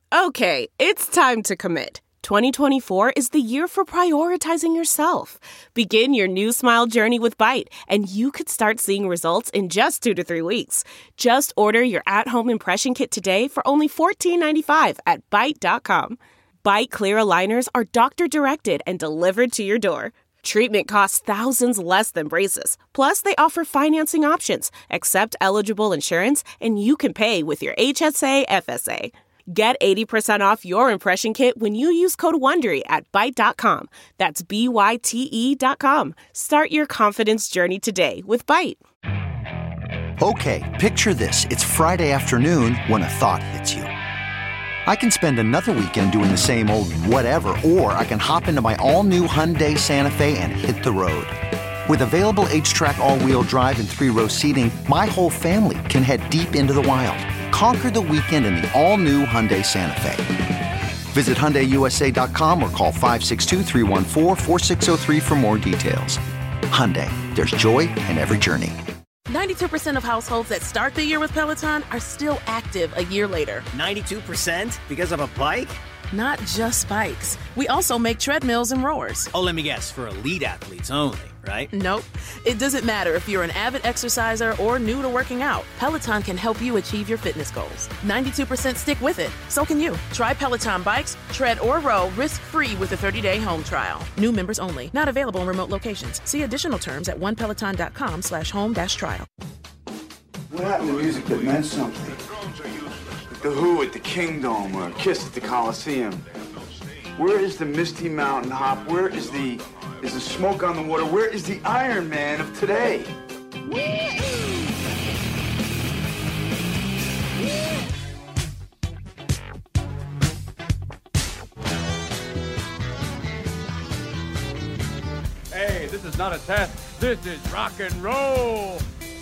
Okay, it's time to commit. 2024 is the year for prioritizing yourself. Begin your new smile journey with Byte, and you could start seeing results in just 2 to 3 weeks. Just order your at-home impression kit today for only $14.95 at Byte.com. Byte Clear aligners are doctor-directed and delivered to your door. Treatment costs thousands less than braces. Plus, they offer financing options, accept eligible insurance, and you can pay with your HSA FSA. Get 80% off your impression kit when you use code WONDERY at Byte.com. That's BYTE.com. Start your confidence journey today with Byte. Okay, picture this. It's Friday afternoon when a thought hits you. I can spend another weekend doing the same old whatever, or I can hop into my all-new Hyundai Santa Fe and hit the road. With available H-Track all-wheel drive and 3-row seating, my whole family can head deep into the wild. Conquer the weekend in the all-new Hyundai Santa Fe. Visit HyundaiUSA.com or call 562-314-4603 for more details. Hyundai, there's joy in every journey. 92% of households that start the year with Peloton are still active a year later. 92% because of a bike? Not just bikes. We also make treadmills and rowers. Oh, let me guess, for elite athletes only, right? Nope. It doesn't matter if you're an avid exerciser or new to working out. Peloton can help you achieve your fitness goals. 92% stick with it. So can you. Try Peloton bikes, tread or row risk-free with a 30-day home trial. New members only. Not available in remote locations. See additional terms at onepeloton.com/home-trial. What happened to music that meant something? The Who at the Kingdom or Kiss at the Coliseum. Where is the Misty Mountain Hop? Where is the Smoke on the Water? Where is the Iron Man of today? Hey, this is not a test. This is rock and roll.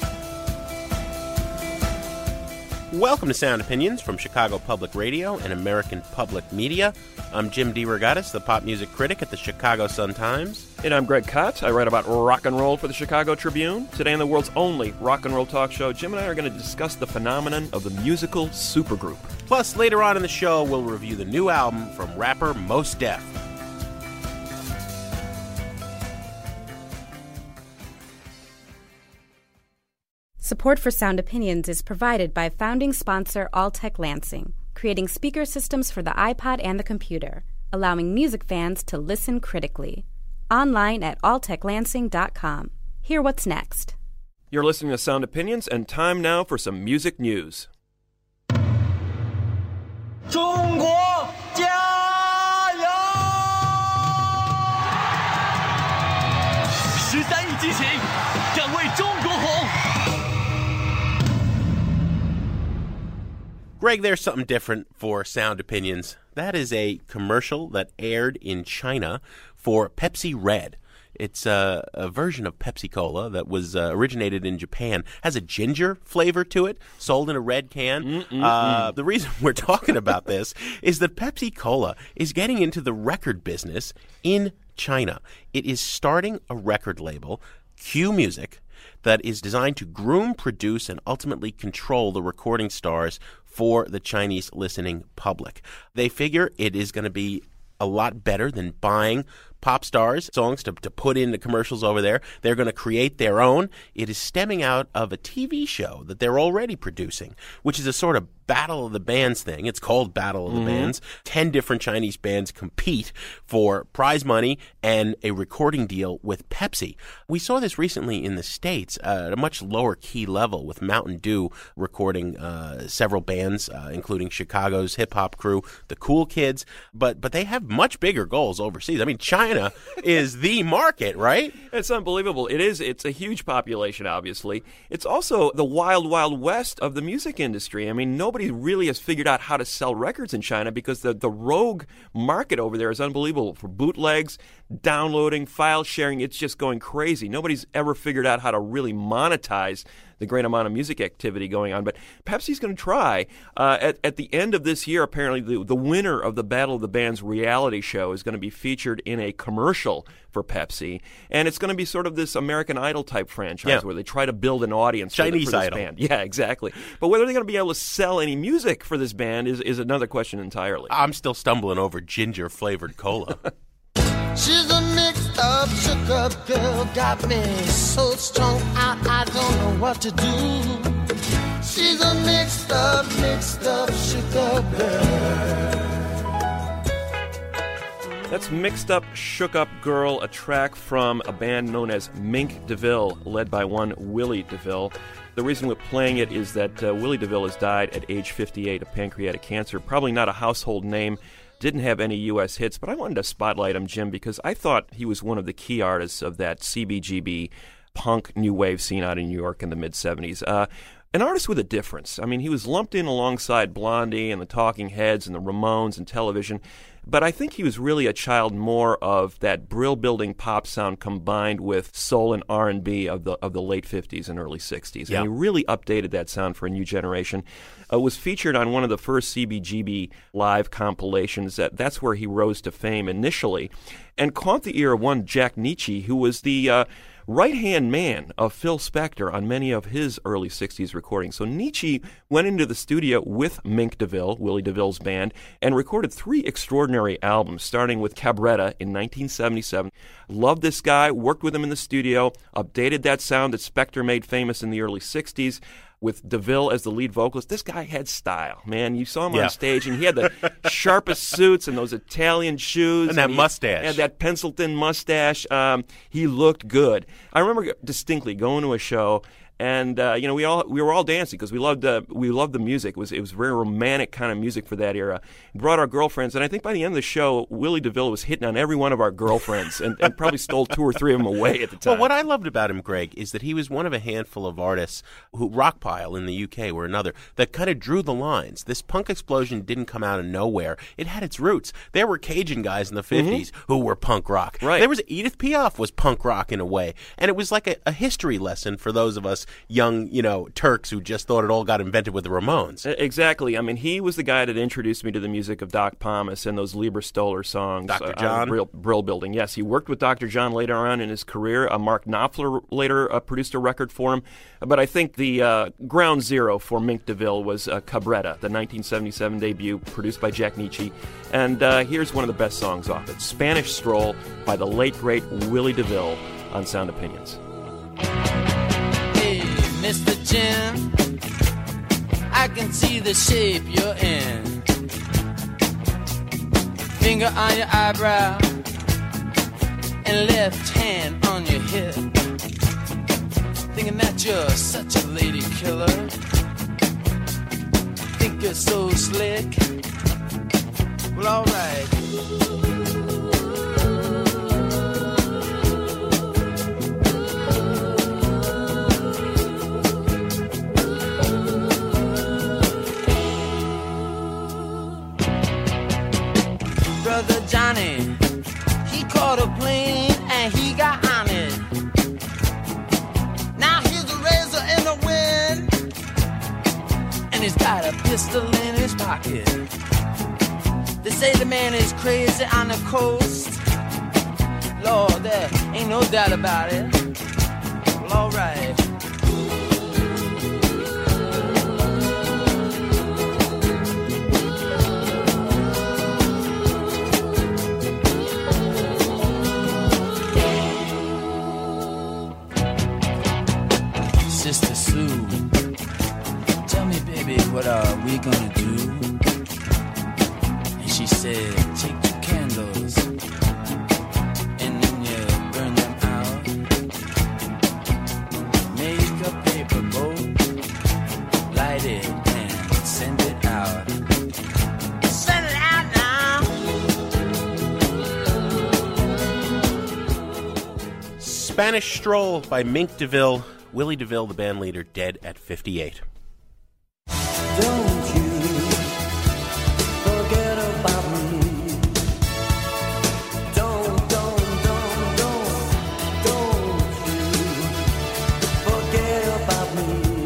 Welcome to Sound Opinions from Chicago Public Radio and American Public Media. I'm Jim DeRogatis, the pop music critic at the Chicago Sun-Times. And I'm Greg Kot. I write about rock and roll for the Chicago Tribune. Today on the world's only rock and roll talk show, Jim and I are going to discuss the phenomenon of the musical supergroup. Plus, later on in the show, we'll review the new album from rapper Mos Def. Support for Sound Opinions is provided by founding sponsor Alltech Lansing, creating speaker systems for the iPod and the computer, allowing music fans to listen critically. Online at alltechlansing.com. Hear what's next. You're listening to Sound Opinions, and time now for some music news. 中国加油！13亿激情，敢为中国红！ Greg, there's something different for Sound Opinions. That is a commercial that aired in China for Pepsi Red. It's a version of Pepsi Cola that was originated in Japan. Has a ginger flavor to it, sold in a red can. The reason we're talking about this is that Pepsi Cola is getting into the record business in China. It is starting a record label, Q Music, that is designed to groom, produce, and ultimately control the recording stars for the Chinese listening public. They figure it is going to be a lot better than buying pop stars songs to put in the commercials over there. They're going to create their own. It is stemming out of a TV show that they're already producing, which is a sort of Battle of the Bands thing. It's called Battle of the Bands. 10 different Chinese bands compete for prize money and a recording deal with Pepsi. We saw this recently in the States at a much lower key level with Mountain Dew recording several bands, including Chicago's hip-hop crew, the Cool Kids. But they have much bigger goals overseas. I mean, China is the market, right? It's unbelievable. It is. It's a huge population, obviously. It's also the wild, wild west of the music industry. I mean, nobody really has figured out how to sell records in China because the rogue market over there is unbelievable for bootlegs, downloading, file sharing. It's just going crazy. Nobody's ever figured out how to really monetize the great amount of music activity going on. But Pepsi's going to try. At the end of this year, apparently, the winner of the Battle of the Bands reality show is going to be featured in a commercial for Pepsi. And it's going to be sort of this American Idol type franchise where they try to build an audience for this Idol band. Yeah, exactly. But whether they're going to be able to sell any music for this band is another question entirely. I'm still stumbling over ginger-flavored cola. She's a mixed up, shook up girl, got me so strung out, I don't know what to do. She's a mixed up, shook up girl. That's Mixed Up, Shook Up Girl, a track from a band known as Mink DeVille, led by one Willie DeVille. The reason we're playing it is that Willie DeVille has died at age 58 of pancreatic cancer. Probably not a household name, didn't have any U.S. hits, but I wanted to spotlight him, Jim, because I thought he was one of the key artists of that CBGB punk new wave scene out in New York in the mid-'70s. An artist with a difference. I mean, he was lumped in alongside Blondie and the Talking Heads and the Ramones and Television, but I think he was really a child more of that brill-building pop sound combined with soul and R&B of the late 50s and early 60s. Yeah. And he really updated that sound for a new generation. Was featured on one of the first CBGB live compilations. That's where he rose to fame initially, and caught the ear of one Jack Nietzsche, who was the right-hand man of Phil Spector on many of his early 60s recordings. So Nietzsche went into the studio with Mink DeVille, Willie DeVille's band, and recorded 3 extraordinary albums, starting with Cabretta in 1977. Loved this guy, worked with him in the studio, updated that sound that Spector made famous in the early 60s. With DeVille as the lead vocalist, this guy had style, man. You saw him on stage, and he had the sharpest suits and those Italian shoes. And that mustache. And that pencil-thin mustache. He looked good. I remember distinctly going to a show, and we were all dancing because we loved the music. It was very romantic kind of music for that era. We brought our girlfriends, and I think by the end of the show, Willie DeVille was hitting on every one of our girlfriends, and probably stole 2 or 3 of them away at the time. Well, what I loved about him, Greg, is that he was one of a handful of artists who Rockpile in the UK were another that kind of drew the lines. This punk explosion didn't come out of nowhere; it had its roots. There were Cajun guys in the 50s who were punk rock. Right. There was Edith Piaf was punk rock in a way, and it was like a history lesson for those of us young, Turks who just thought it all got invented with the Ramones. Exactly. I mean, he was the guy that introduced me to the music of Doc Pomus and those Lieber Stoller songs. Dr. John? Brill Building. Yes, he worked with Dr. John later on in his career. Mark Knopfler later produced a record for him. But I think the ground zero for Mink DeVille was Cabretta, the 1977 debut produced by Jack Nietzsche. And here's one of the best songs off it, Spanish Stroll by the late, great Willie DeVille on Sound Opinions. Mr. Jim, I can see the shape you're in. Finger on your eyebrow and left hand on your hip. Thinking that you're such a lady killer. Think you're so slick. Well, alright. Brother Johnny, he caught a plane and he got on it. Now he's a razor in the wind, and he's got a pistol in his pocket. They say the man is crazy on the coast. Lord, there ain't no doubt about it. Well, alright. Sister Sue, tell me, baby, what are we gonna do? And she said, take 2 candles and then you burn them out. Make a paper boat, light it and send it out. Send it out now. Spanish Stroll by Mink DeVille. Willie DeVille, the band leader, dead at 58. Don't you forget about me. Don't you forget about me.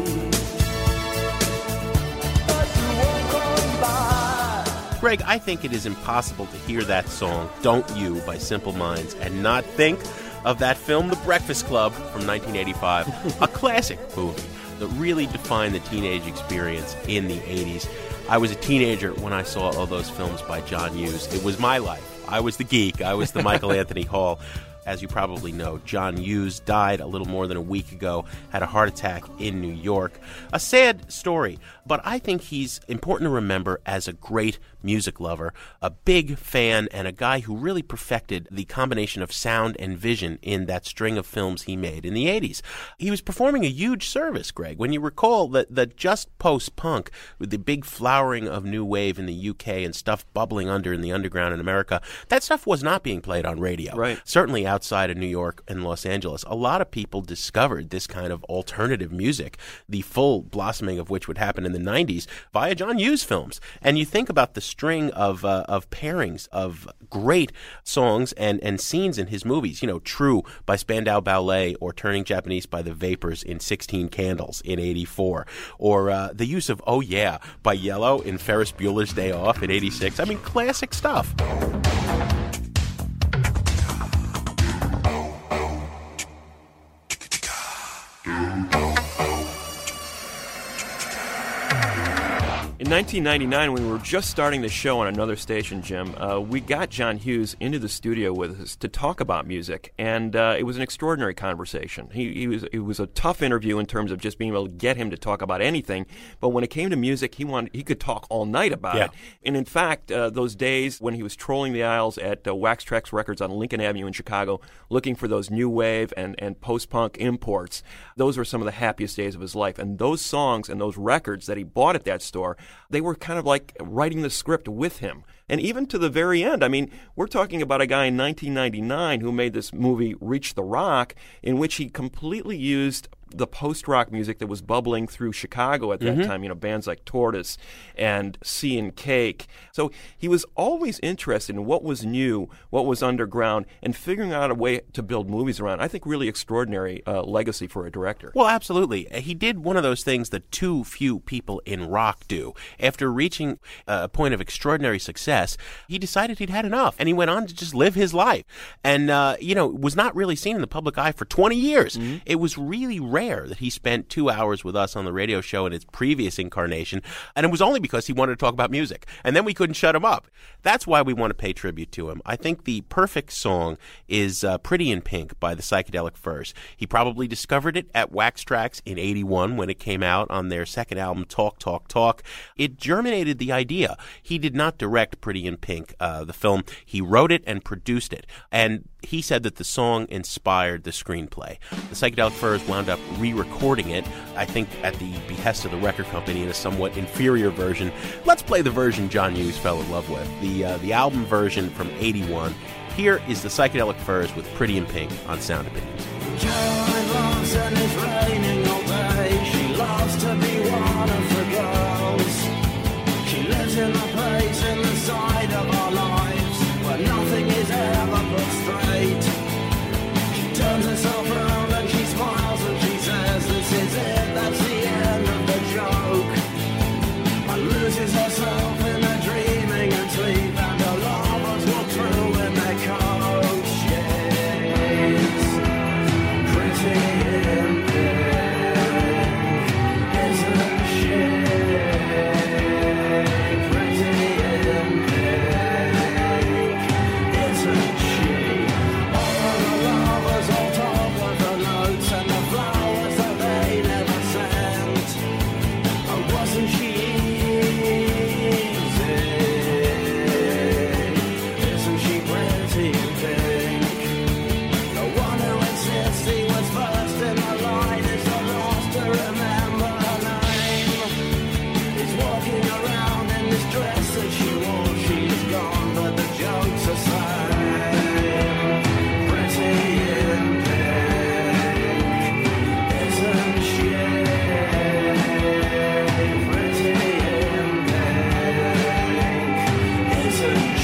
Greg, I think it is impossible to hear that song, Don't You, by Simple Minds, and not think of that film, The Breakfast Club, from 1985, a classic movie that really defined the teenage experience in the 80s. I was a teenager when I saw all those films by John Hughes. It was my life. I was the geek. I was the Michael Anthony Hall. As you probably know, John Hughes died a little more than a week ago, had a heart attack in New York. A sad story, but I think he's important to remember as a great music lover, a big fan, and a guy who really perfected the combination of sound and vision in that string of films he made in the 80s. He was performing a huge service, Greg, when you recall that just post-punk, with the big flowering of new wave in the UK and stuff bubbling under in the underground in America, that stuff was not being played on radio. Right. Certainly outside of New York and Los Angeles. A lot of people discovered this kind of alternative music, the full blossoming of which would happen in the 90s via John Hughes films. And you think about the string of pairings of great songs and scenes in his movies, you know, True by Spandau Ballet or Turning Japanese by the Vapors in 16 Candles in 84, or the use of Oh Yeah by Yellow in Ferris Bueller's Day Off in 86. I mean, classic stuff. In 1999, when we were just starting the show on another station, Jim, we got John Hughes into the studio with us to talk about music, and it was an extraordinary conversation. It was a tough interview in terms of just being able to get him to talk about anything, but when it came to music, he could talk all night about it. And in fact, those days when he was trolling the aisles at Wax Trax Records on Lincoln Avenue in Chicago, looking for those new wave and post-punk imports, those were some of the happiest days of his life. And those songs and those records that he bought at that store, they were kind of like writing the script with him. And even to the very end, I mean, we're talking about a guy in 1999 who made this movie Reach the Rock, in which he completely used the post-rock music that was bubbling through Chicago at that time, you know, bands like Tortoise and Sea and Cake. So he was always interested in what was new, what was underground, and figuring out a way to build movies around. I think really extraordinary legacy for a director. Well, absolutely. He did one of those things that too few people in rock do. After reaching a point of extraordinary success, he decided he'd had enough, and he went on to just live his life. And, was not really seen in the public eye for 20 years. It was really rare that he spent 2 hours with us on the radio show in its previous incarnation, and it was only because he wanted to talk about music, and then we couldn't shut him up. That's why we want to pay tribute to him. I think the perfect song is Pretty in Pink by the Psychedelic Furs. He probably discovered it at Wax Trax in 81 when it came out on their second album, Talk, Talk, Talk. It germinated the idea. He did not direct Pretty in Pink, the film. He wrote it and produced it, and he said that the song inspired the screenplay. The Psychedelic Furs wound up re-recording it, I think at the behest of the record company, in a somewhat inferior version. Let's play the version John Hughes fell in love with, the album version from 81. Here is the Psychedelic Furs with Pretty in Pink on Sound Opinions. Caroline loves and it's raining all day. She loves to be one of the girls. She lives in the place in the side of our lives where nothing is ever put straight. She turns herself around and she smiles and she says, "This is it, that's the end of the joke." And loses herself in her dreaming and sleep, and her lovers walk through in their coach. Yes, pretty in pink, isn't she? Pretty in pink, isn't she? All the lovers all talk with the notes and the flowers that they never sent. Oh, wasn't she easy? Isn't she pretty in pink? The one who insists he was first in the line is the last to remember her name. He's walking around in this dress that she wore. She's gone, but the joke's the same. Pretty in pink, isn't she? Pretty in pink, isn't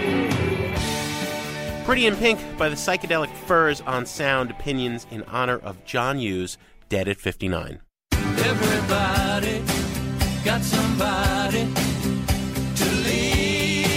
she? Pretty in Pink by the Psychedelic Furs on Sound Opinions in honor of John Hughes, dead at 59. Everybody got somebody to lean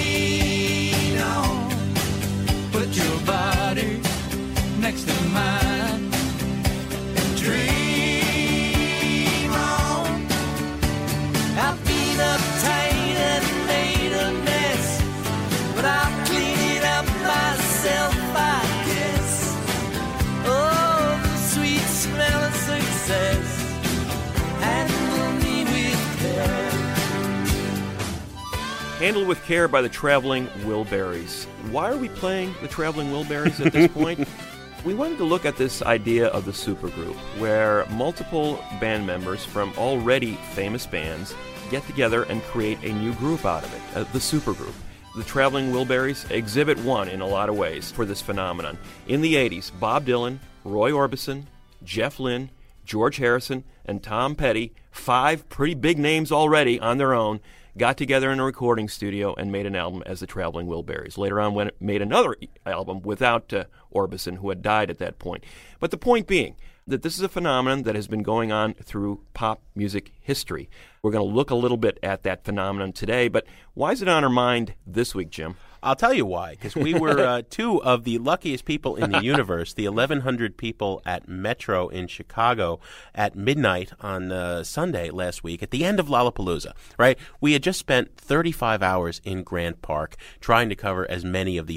Handled with Care by the Traveling Wilburys. Why are we playing the Traveling Wilburys at this point? We wanted to look at this idea of the supergroup, where multiple band members from already famous bands get together and create a new group out of it, the supergroup. The Traveling Wilburys exhibit one in a lot of ways for this phenomenon. In the 80s, Bob Dylan, Roy Orbison, Jeff Lynne, George Harrison, and Tom Petty, 5 pretty big names already on their own, got together in a recording studio and made an album as the Traveling Wilburys. Later on, made another album without Orbison, who had died at that point. But the point being that this is a phenomenon that has been going on through pop music history. We're going to look a little bit at that phenomenon today, but why is it on our mind this week, Jim? I'll tell you why, because we were 2 of the luckiest people in the universe, the 1,100 people at Metro in Chicago at midnight on Sunday last week at the end of Lollapalooza, right? We had just spent 35 hours in Grant Park trying to cover as many of the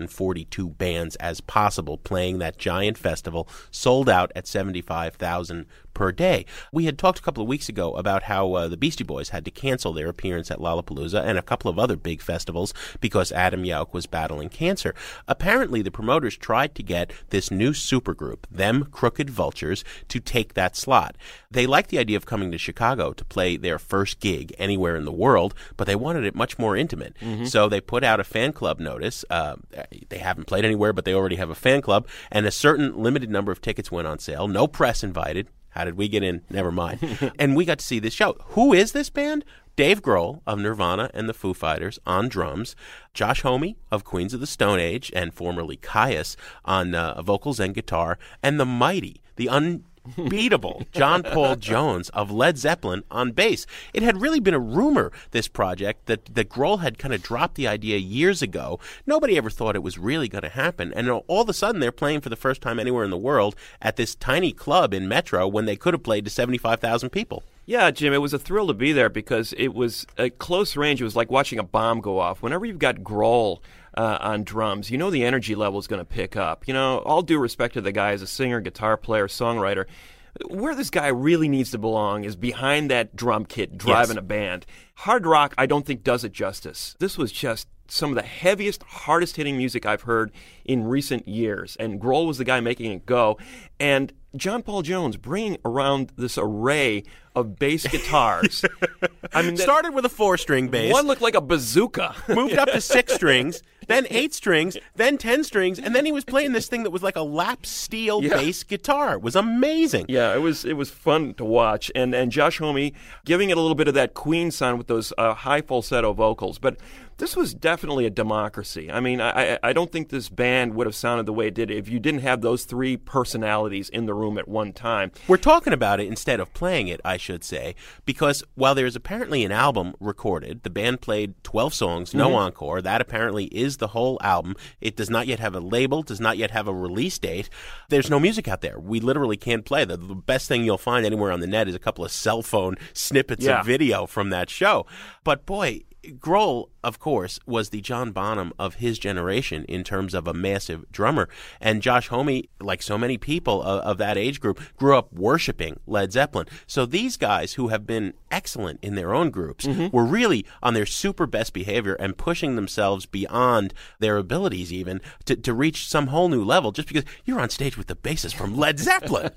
142 bands as possible playing that giant festival, sold out at 75,000 per day. We had talked a couple of weeks ago about how the Beastie Boys had to cancel their appearance at Lollapalooza and a couple of other big festivals because Adam Yauch was battling cancer. Apparently, the promoters tried to get this new supergroup, them Crooked Vultures, to take that slot. They liked the idea of coming to Chicago to play their first gig anywhere in the world, but they wanted it much more intimate. Mm-hmm. So they put out a fan club notice. They haven't played anywhere, but they already have a fan club, and a certain limited number of tickets went on sale. No press invited. How did we get in? Never mind. And we got to see this show. Who is this band? Dave Grohl of Nirvana and the Foo Fighters on drums, Josh Homme of Queens of the Stone Age and formerly Caius on vocals and guitar, and the mighty, the unbeatable John Paul Jones of Led Zeppelin on bass. It had really been a rumor, this project, that Grohl had kind of dropped the idea years ago. Nobody ever thought it was really going to happen. And all of a sudden, they're playing for the first time anywhere in the world at this tiny club in Metro when they could have played to 75,000 people. Yeah, Jim, it was a thrill to be there because it was at close range. It was like watching a bomb go off. Whenever you've got Grohl on drums, you know the energy level is going to pick up. You know, all due respect to the guy as a singer, guitar player, songwriter, where this guy really needs to belong is behind that drum kit driving a band. Hard rock, I don't think, does it justice. This was just some of the heaviest, hardest-hitting music I've heard in recent years. And Grohl was the guy making it go. And John Paul Jones bringing around this array of bass guitars. I mean, started with a 4-string bass. One looked like a bazooka. Moved up to 6 strings, then 8 strings, then 10 strings, and then he was playing this thing that was like a lap steel bass guitar. It was amazing. Yeah, it was fun to watch. And Josh Homme giving it a little bit of that Queen sound with those high falsetto vocals. But this was definitely a democracy. I mean, I don't think this band would have sounded the way it did if you didn't have those 3 personalities in the room at one time. We're talking about it instead of playing it, I should say, because while there's apparently an album recorded, the band played 12 songs, no encore. That apparently is the whole album. It does not yet have a label, does not yet have a release date. There's no music out there. We literally can't play. The best thing you'll find anywhere on the net is a couple of cell phone snippets of video from that show. But boy, Grohl, of course, was the John Bonham of his generation in terms of a massive drummer. And Josh Homme, like so many people of that age group, grew up worshiping Led Zeppelin. So these guys who have been excellent in their own groups were really on their super best behavior and pushing themselves beyond their abilities even to reach some whole new level just because you're on stage with the bassist from Led Zeppelin.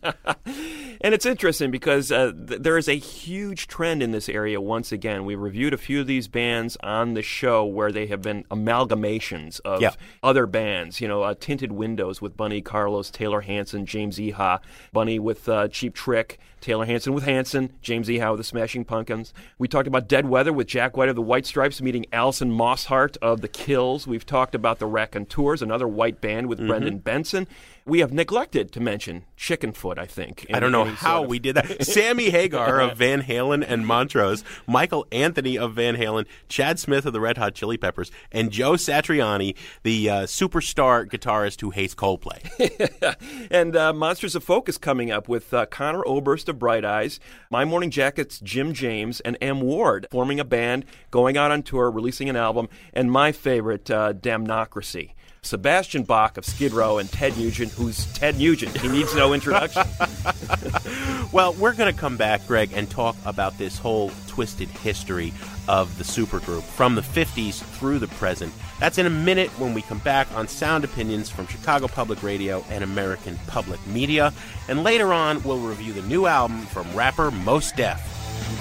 And it's interesting because there is a huge trend in this area once again. We reviewed a few of these bands on the show where they have been amalgamations of other bands. You know, Tinted Windows with Bunny Carlos, Taylor Hanson, James Iha. Bunny with Cheap Trick, Taylor Hanson with Hanson, James Iha with the Smashing Pumpkins. We talked about Dead Weather with Jack White of the White Stripes meeting Alison Mosshart of the Kills. We've talked about the Raconteurs, another white band with Brendan Benson. We have neglected to mention Chickenfoot, I think. I don't know how we did that. Sammy Hagar of Van Halen and Montrose, Michael Anthony of Van Halen, Chad Smith of the Red Hot Chili Peppers, and Joe Satriani, the superstar guitarist who hates Coldplay. And Monsters of Focus coming up with Connor Oberst of Bright Eyes, My Morning Jacket's Jim James, and M. Ward forming a band, going out on tour, releasing an album, and my favorite, Damnocracy. Sebastian Bach of Skid Row and Ted Nugent, who's Ted Nugent. He needs no introduction. Well, we're going to come back, Greg, and talk about this whole twisted history of the supergroup from the 50s through the present. That's in a minute when we come back on Sound Opinions from Chicago Public Radio and American Public Media. And later on, we'll review the new album from rapper Mos Def.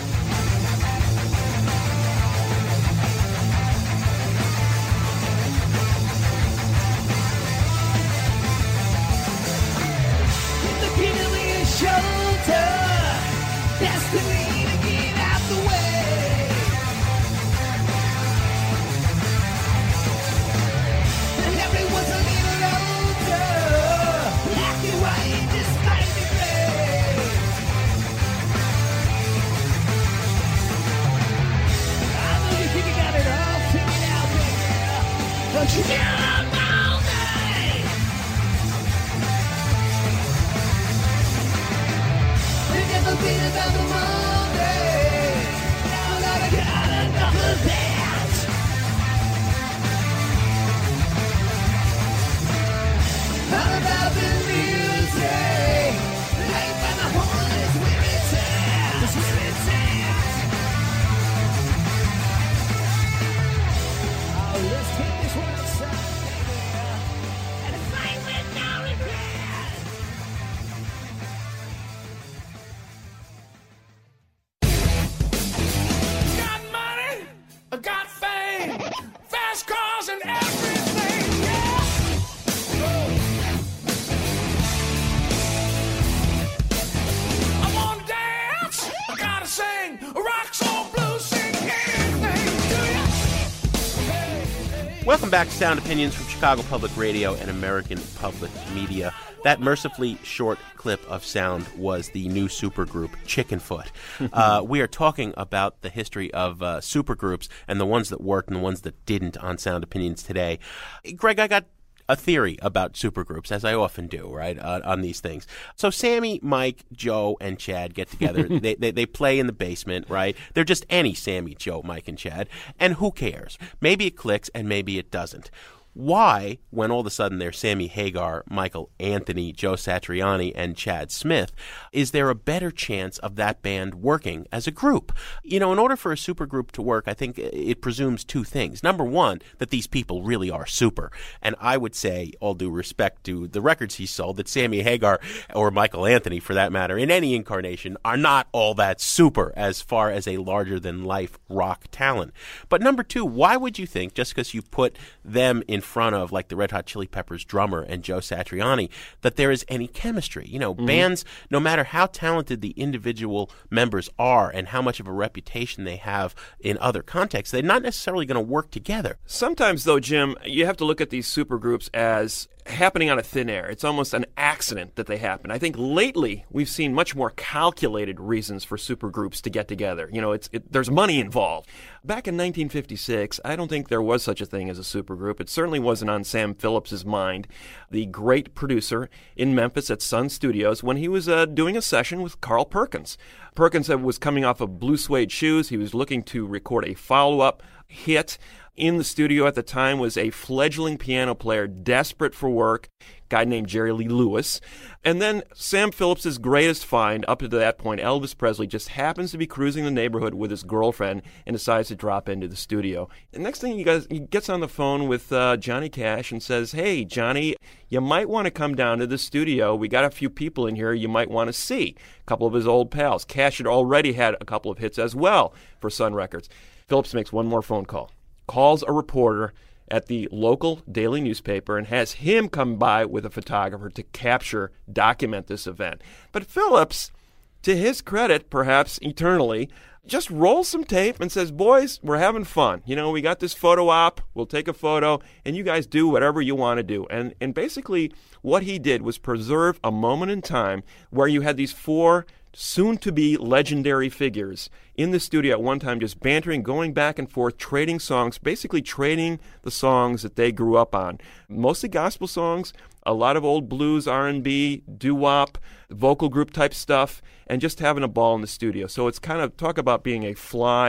Welcome back to Sound Opinions from Chicago Public Radio and American Public Media. That mercifully short clip of sound was the new supergroup Chickenfoot. We are talking about the history of supergroups and the ones that worked and the ones that didn't on Sound Opinions today. Greg, I got a theory about supergroups, as I often do, right, on these things. So Sammy, Mike, Joe, and Chad get together. They play in the basement, right? They're just any Sammy, Joe, Mike, and Chad. And who cares? Maybe it clicks and maybe it doesn't. Why, when all of a sudden there's Sammy Hagar, Michael Anthony, Joe Satriani, and Chad Smith, is there a better chance of that band working as a group? You know, in order for a supergroup to work, I think it presumes two things. Number one, that these people really are super. And I would say, all due respect to the records he sold, that Sammy Hagar, or Michael Anthony for that matter, in any incarnation, are not all that super as far as a larger-than-life rock talent. But number two, why would you think, just because you put them in front of, like, the Red Hot Chili Peppers drummer and Joe Satriani, that there is any chemistry? You know, bands, no matter how talented the individual members are and how much of a reputation they have in other contexts, they're not necessarily going to work together. Sometimes, though, Jim, you have to look at these supergroups as happening on a thin air. It's almost an accident that they happen. I think lately we've seen much more calculated reasons for supergroups to get together. You know, there's money involved. Back in 1956, I don't think there was such a thing as a supergroup. It certainly wasn't on Sam Phillips's mind, the great producer in Memphis at Sun Studios, when he was doing a session with Carl Perkins. Perkins was coming off of Blue Suede Shoes. He was looking to record a follow-up hit. In the studio at the time was a fledgling piano player desperate for work, a guy named Jerry Lee Lewis. And then Sam Phillips's greatest find up to that point, Elvis Presley, just happens to be cruising the neighborhood with his girlfriend and decides to drop into the studio. The next thing he gets on the phone with Johnny Cash and says, "Hey, Johnny, you might want to come down to the studio. We got a few people in here you might want to see." A couple of his old pals. Cash had already had a couple of hits as well for Sun Records. Phillips makes one more phone call. Calls a reporter at the local daily newspaper and has him come by with a photographer to document this event. But Phillips, to his credit, perhaps eternally, just rolls some tape and says, "Boys, we're having fun. You know, we got this photo op. We'll take a photo, and you guys do whatever you want to do." And basically what he did was preserve a moment in time where you had these four soon-to-be legendary figures in the studio at one time, just bantering, going back and forth, trading songs, basically trading the songs that they grew up on. Mostly gospel songs, a lot of old blues, R&B, doo-wop, vocal group type stuff, and just having a ball in the studio. So it's kind of, talk about being a fly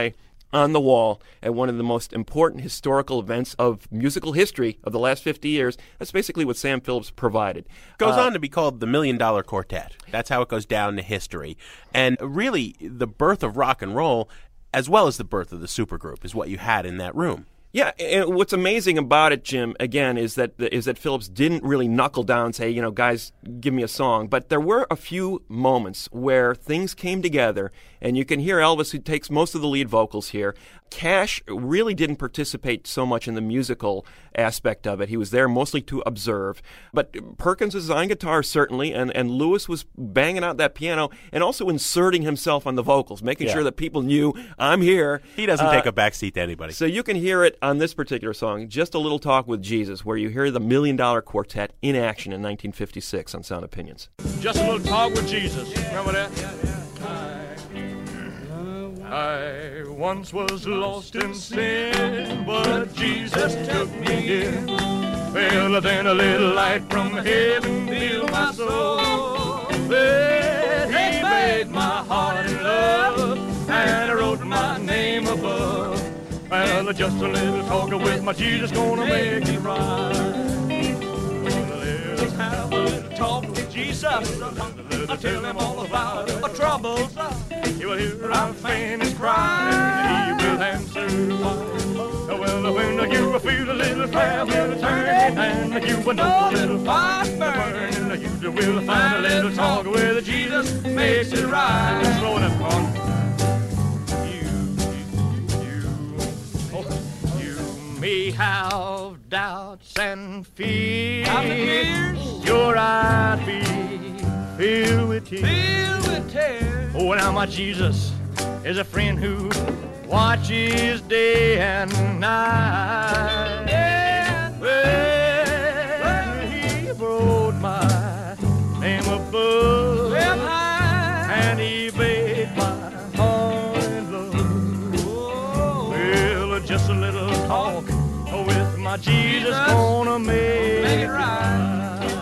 on the wall at one of the most important historical events of musical history of the last 50 years. That's basically what Sam Phillips provided. Goes on to be called the $1 Million Quartet. That's how it goes down to history. And really, the birth of rock and roll, as well as the birth of the supergroup, is what you had in that room. Yeah, and what's amazing about it, Jim, again, is that Phillips didn't really knuckle down and say, guys, give me a song. But there were a few moments where things came together, and you can hear Elvis, who takes most of the lead vocals here. Cash really didn't participate so much in the musical aspect of it. He was there mostly to observe. But Perkins was on guitar, certainly, and Lewis was banging out that piano and also inserting himself on the vocals, making sure that people knew, I'm here. He doesn't take a backseat to anybody. So you can hear it on this particular song, Just a Little Talk with Jesus, where you hear the $1 Million Quartet in action in 1956 on Sound Opinions. Just a little talk with Jesus. Remember that? I once was lost in sin, but Jesus took me in. Well, then a little light from heaven filled my soul. Well, he made my heart in love, and wrote my name above. Well, just a little talk with my Jesus gonna make it right. Let's have a little talk with Jesus. I'll tell him all about our troubles. He will hear our faintest cry. He will answer why. Well, when you feel a little fire will turn, and you will know a little fire burning, you will find a little talk with Jesus makes it right. Let's roll it on. May have doubts and fears. Your eyes be filled with tears. Oh, now my Jesus is a friend who watches day and night. Well, he wrote my name above, and he made my heart in love. Well, just a little talk with my Jesus gonna make it right.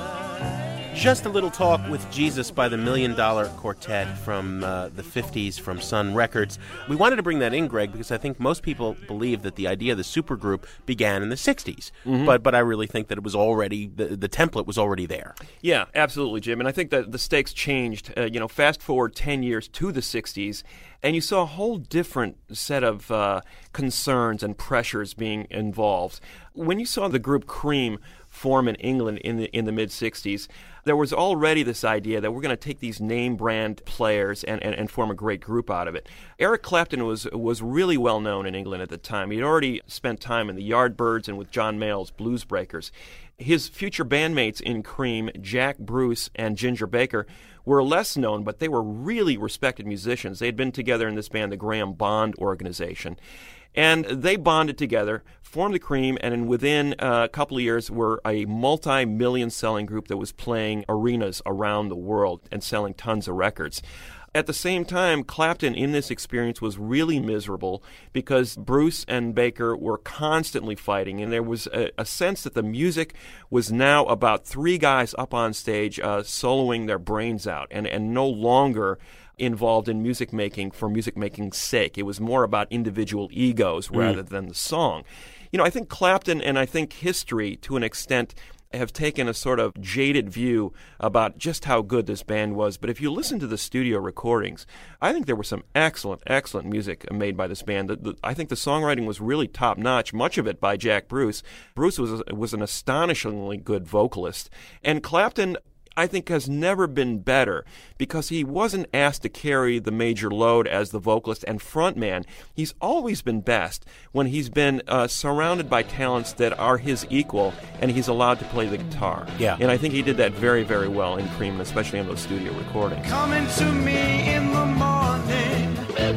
Just a Little Talk with Jesus by the $1 Million Quartet from the 50s from Sun Records. We wanted to bring that in, Greg, because I think most people believe that the idea of the supergroup began in the 60s. Mm-hmm. But I really think that it was already, the template was already there. Yeah, absolutely, Jim. And I think that the stakes changed. Fast forward 10 years to the 60s, and you saw a whole different set of concerns and pressures being involved. When you saw the group Cream form in England in the mid-'60s, there was already this idea that we're going to take these name brand players and form a great group out of it. Eric Clapton was really well known in England at the time. He'd already spent time in the Yardbirds and with John Mayall's Blues Breakers. His future bandmates in Cream, Jack Bruce and Ginger Baker, were less known, but they were really respected musicians. They had been together in this band, the Graham Bond Organization. And they bonded together, formed the Cream, and within a couple of years were a multi-million selling group that was playing arenas around the world and selling tons of records. At the same time, Clapton in this experience was really miserable because Bruce and Baker were constantly fighting, and there was a sense that the music was now about three guys up on stage soloing their brains out and no longer involved in music making for music making's sake. It was more about individual egos rather than the song. I think Clapton and I think history, to an extent, have taken a sort of jaded view about just how good this band was. But if you listen to the studio recordings, I think there was some excellent, excellent music made by this band. I think the songwriting was really top-notch, much of it by Jack Bruce. Bruce was an astonishingly good vocalist. And Clapton, I think, has never been better because he wasn't asked to carry the major load as the vocalist and frontman. He's always been best when he's been surrounded by talents that are his equal and he's allowed to play the guitar. Yeah. And I think he did that very, very well in Cream, and especially on those studio recordings. Coming to me in the morning,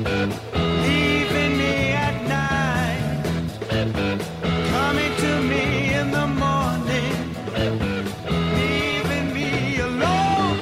leaving me at night. Coming to me in the morning, leaving me alone.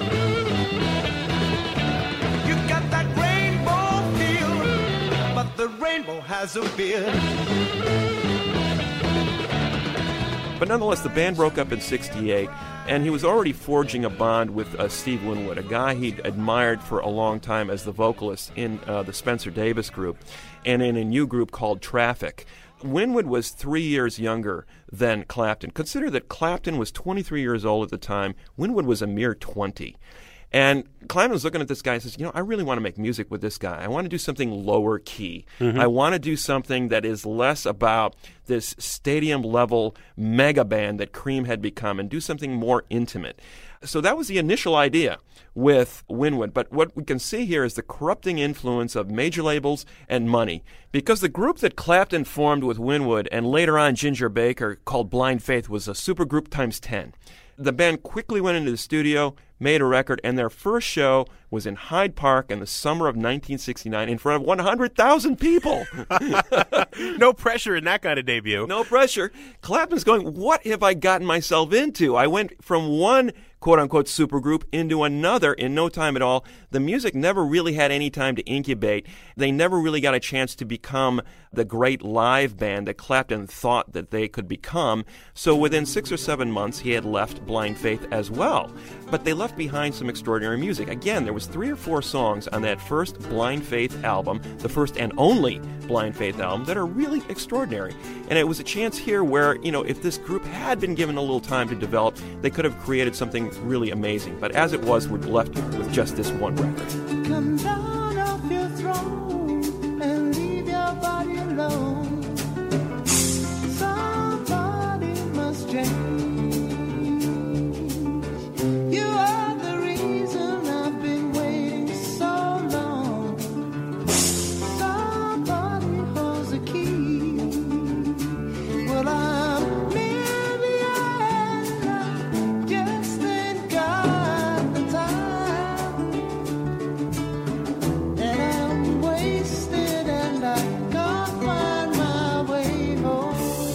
You got that rainbow feel, but the rainbow has a beard. But nonetheless, the band broke up in '68, and he was already forging a bond with Steve Winwood, a guy he'd admired for a long time as the vocalist in the Spencer Davis Group and in a new group called Traffic. Winwood was 3 years younger than Clapton. Consider that Clapton was 23 years old at the time. Winwood was a mere 20. And Clapton was looking at this guy and says, I really want to make music with this guy. I want to do something lower key. I want to do something that is less about this stadium-level mega band that Cream had become and do something more intimate. So that was the initial idea with Winwood. But what we can see here is the corrupting influence of major labels and money. Because the group that Clapton formed with Winwood and later on Ginger Baker called Blind Faith was a supergroup times 10. The band quickly went into the studio, made a record, and their first show was in Hyde Park in the summer of 1969 in front of 100,000 people. No pressure in that kind of debut. No pressure. Clapton's going, what have I gotten myself into? I went from one quote-unquote supergroup into another in no time at all. The music never really had any time to incubate. They never really got a chance to become the great live band that Clapton thought that they could become. So within 6 or 7 months, he had left Blind Faith as well. But they left behind some extraordinary music. Again, there was 3 or 4 songs on that first Blind Faith album, the first and only Blind Faith album, that are really extraordinary. And it was a chance here where, if this group had been given a little time to develop, they could have created something really amazing. But as it was, we're left with just this one record. Come down off your throne and leave your body alone. Somebody must change. You are the reason I've been waiting so long. Somebody holds the key. Well, I'm maybe I just ain't got the time, and I'm wasted and I can't find my way home.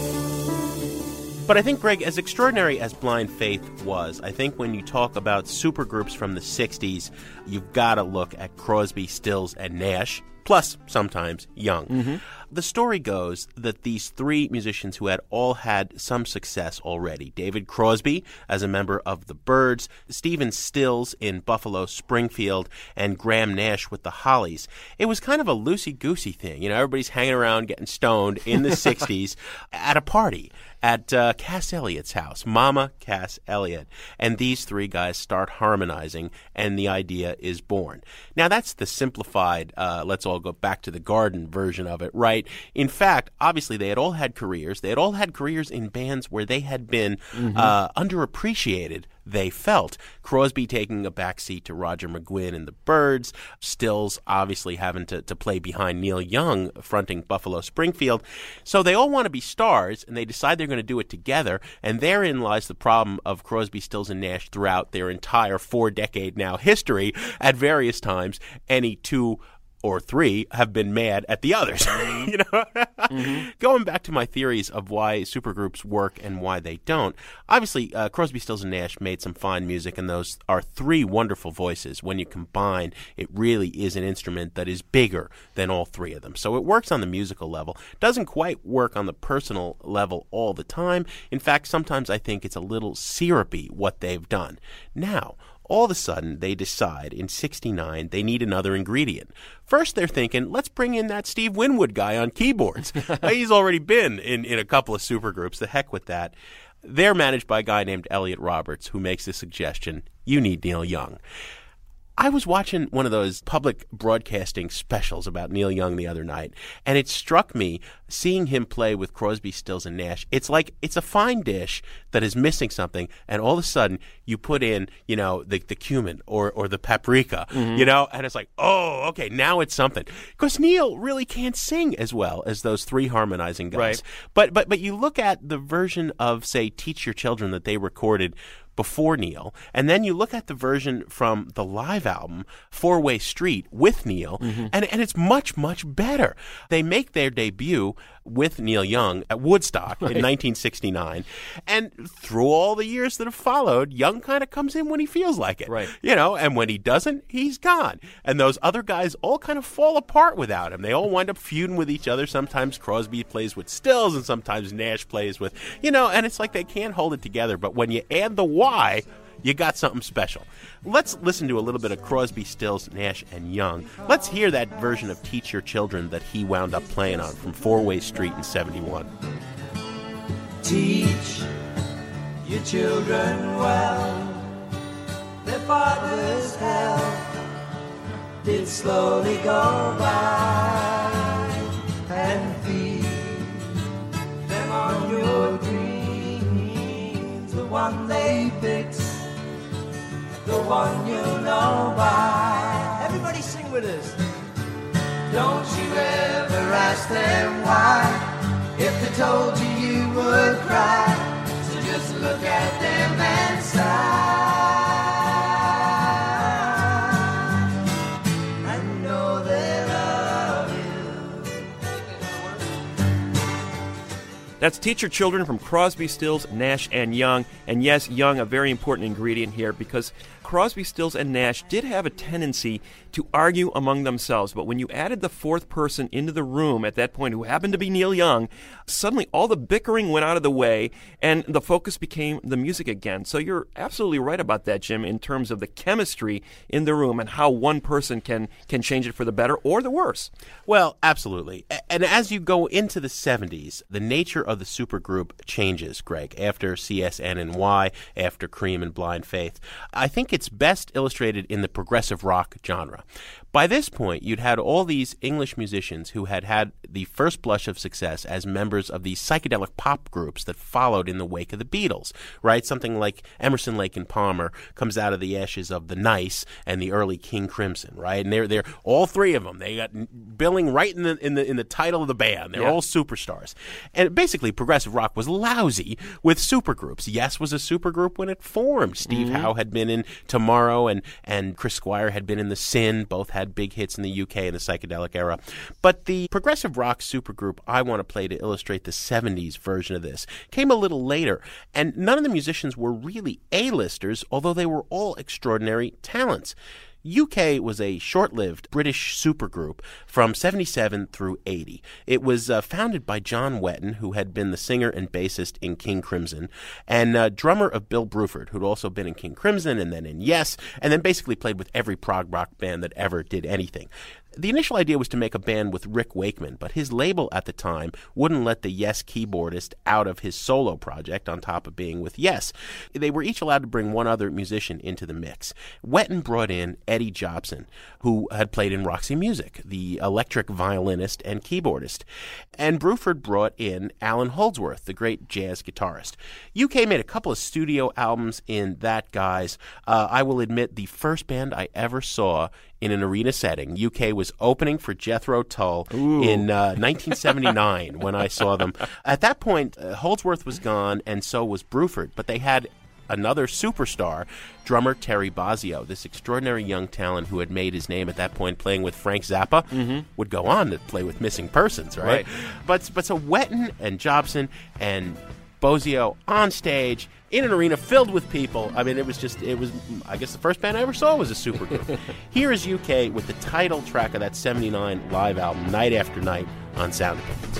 But I think, Greg, as extraordinary as Blind Faith was, I think when you talk about supergroups from the 60s, you've got to look at Crosby, Stills, and Nash, plus sometimes Young. The story goes that these 3 musicians who had all had some success already, David Crosby as a member of the Byrds, Stephen Stills in Buffalo Springfield, and Graham Nash with the Hollies. It was kind of a loosey-goosey thing. Everybody's hanging around getting stoned in the 60s at a party at Cass Elliott's house, Mama Cass Elliott. And these 3 guys start harmonizing, and the idea is born. Now, that's the simplified, let's all go back to the garden version of it, right? In fact, obviously, they had all had careers. They had all had careers in bands where they had been underappreciated, they felt. Crosby taking a backseat to Roger McGuinn and the Byrds, Stills obviously having to play behind Neil Young fronting Buffalo Springfield. So they all want to be stars, and they decide they're going to do it together, and therein lies the problem of Crosby, Stills, and Nash throughout their entire 4-decade now history. At various times, any 2 or 3 have been mad at the others. Going back to my theories of why supergroups work and why they don't, obviously Crosby, Stills, and Nash made some fine music, and those are 3 wonderful voices. When you combine, it really is an instrument that is bigger than all 3 of them. So it works on the musical level. Doesn't quite work on the personal level all the time. In fact, sometimes I think it's a little syrupy what they've done. Now, all of a sudden, they decide in '69 they need another ingredient. First, they're thinking, let's bring in that Steve Winwood guy on keyboards. He's already been in a couple of supergroups. The heck with that. They're managed by a guy named Elliot Roberts, who makes the suggestion, you need Neil Young. I was watching one of those public broadcasting specials about Neil Young the other night, and it struck me, seeing him play with Crosby, Stills, and Nash, it's like it's a fine dish that is missing something, and all of a sudden you put in, the cumin or the paprika, and it's like, oh, okay, now it's something. Because Neil really can't sing as well as those 3 harmonizing guys. Right. But you look at the version of, say, Teach Your Children that they recorded before Neil, and then you look at the version from the live album, Four-Way Street, with Neil, and it's much, much better. They make their debut with Neil Young at Woodstock in 1969, and through all the years that have followed, Young kind of comes in when he feels like it. Right. And when he doesn't, he's gone. And those other guys all kind of fall apart without him. They all wind up feuding with each other. Sometimes Crosby plays with Stills, and sometimes Nash plays with, and it's like they can't hold it together. But when you add the Y, you got something special. Let's listen to a little bit of Crosby, Stills, Nash, and Young. Let's hear that version of Teach Your Children that he wound up playing on from Four-Way Street in 71. Teach your children well, their father's health did slowly go by, and feed them on your dreams, the one they fix, the one you know by. Everybody sing with us. Don't you ever ask them why, if they told you you would cry, so just look at them and sigh. That's Teach Your Children from Crosby, Stills, Nash, and Young. And yes, Young, a very important ingredient here, because Crosby, Stills, and Nash did have a tendency to argue among themselves. But when you added the fourth person into the room at that point, who happened to be Neil Young, suddenly all the bickering went out of the way, and the focus became the music again. So you're absolutely right about that, Jim, in terms of the chemistry in the room and how one person can change it for the better or the worse. Well, absolutely. And as you go into the 70s, the nature of the supergroup changes, Greg, after CSN&Y, after Cream and Blind Faith. I think it's best illustrated in the progressive rock genre. By this point, you'd had all these English musicians who had had the first blush of success as members of these psychedelic pop groups that followed in the wake of the Beatles, right? Something like Emerson, Lake and Palmer comes out of the ashes of the Nice and the early King Crimson, right? And they're all three of them. They got billing right in the title of the band. They're all superstars. And basically, progressive rock was lousy with supergroups. Yes was a supergroup when it formed. Steve Howe had been in Tomorrow, and Chris Squire had been in The Sin. Both had big hits in the UK in the psychedelic era. But the progressive rock supergroup I want to play to illustrate the 70s version of this came a little later, and none of the musicians were really A-listers, although they were all extraordinary talents. UK was a short-lived British supergroup from 77 through 80. It was founded by John Wetton, who had been the singer and bassist in King Crimson, and drummer of Bill Bruford, who'd also been in King Crimson and then in Yes, and then basically played with every prog rock band that ever did anything. The initial idea was to make a band with Rick Wakeman, but his label at the time wouldn't let the Yes keyboardist out of his solo project on top of being with Yes. They were each allowed to bring one other musician into the mix. Wetton brought in Eddie Jobson, who had played in Roxy Music, the electric violinist and keyboardist. And Bruford brought in Alan Holdsworth, the great jazz guitarist. UK made a couple of studio albums in that guise. I will admit, the first band I ever saw in an arena setting. UK was opening for Jethro Tull in 1979 when I saw them. At that point, Holdsworth was gone, and so was Bruford, but they had another superstar, drummer Terry Bozzio, this extraordinary young talent who had made his name at that point playing with Frank Zappa, would go on to play with Missing Persons, right? But so Wetton and Jobson and Bozzio on stage in an arena filled with people. I mean, it was, I guess the first band I ever saw was a supergroup. Here is UK with the title track of that 79 live album, Night After Night, on Sound Opinions.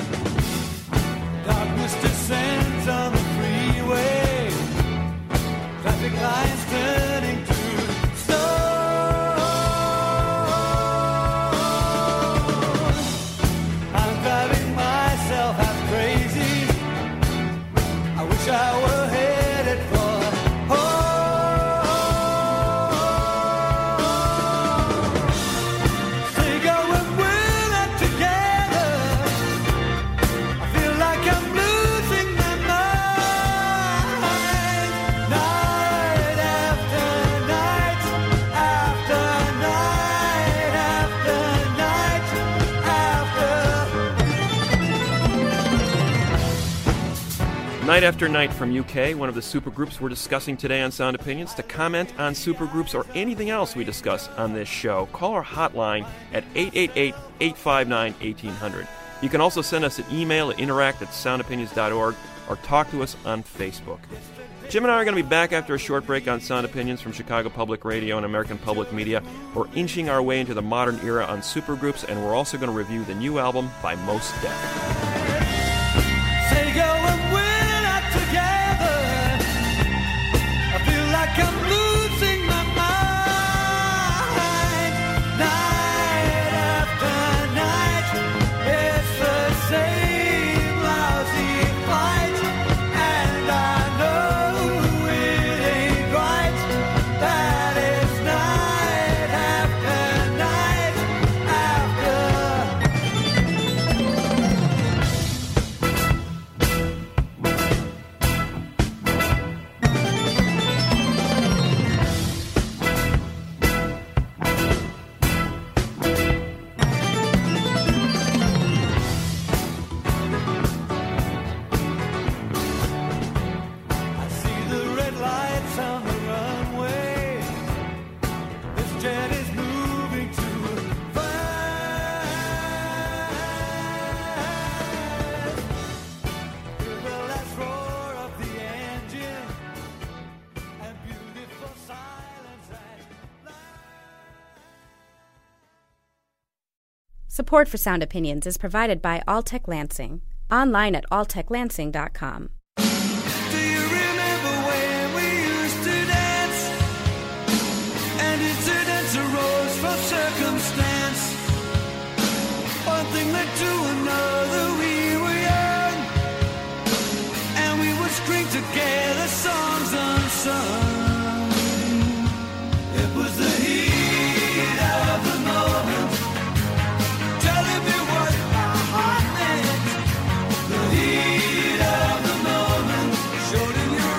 Darkness descends on the freeway, traffic lights turning to stone. I'm driving myself half crazy. I wish I were headed for home. Together, we're not together. I feel like I'm losing my mind. Night after night, after night, after night, after. Night After Night from UK, one of the supergroups we're discussing today on Sound Opinions. To comment on supergroups or anything else we discuss on this show, call our hotline at 888-859-1800. You can also send us an email at interact@soundopinions.org or talk to us on Facebook. Jim and I are going to be back after a short break on Sound Opinions from Chicago Public Radio and American Public Media. We're inching our way into the modern era on supergroups, and we're also going to review the new album by Mos Def. Say go and we're not together. I feel like I'm losing my mind. Night after night, it's the same lousy fight, and I know it ain't right. That is night after night after. I see the red lights on the runway. This jet is moving too fast. Hear the last roar of the engine and beautiful silence at last. Support for Sound Opinions is provided by Alltech Lansing. Online at alltechlansing.com. Do you remember when we used to dance? And incidents arose from circumstance. One thing led to another, we were young. And we would scream together, songs unsung. It was the heat of the moment, telling me what my heart meant. The heat of the moment showed in your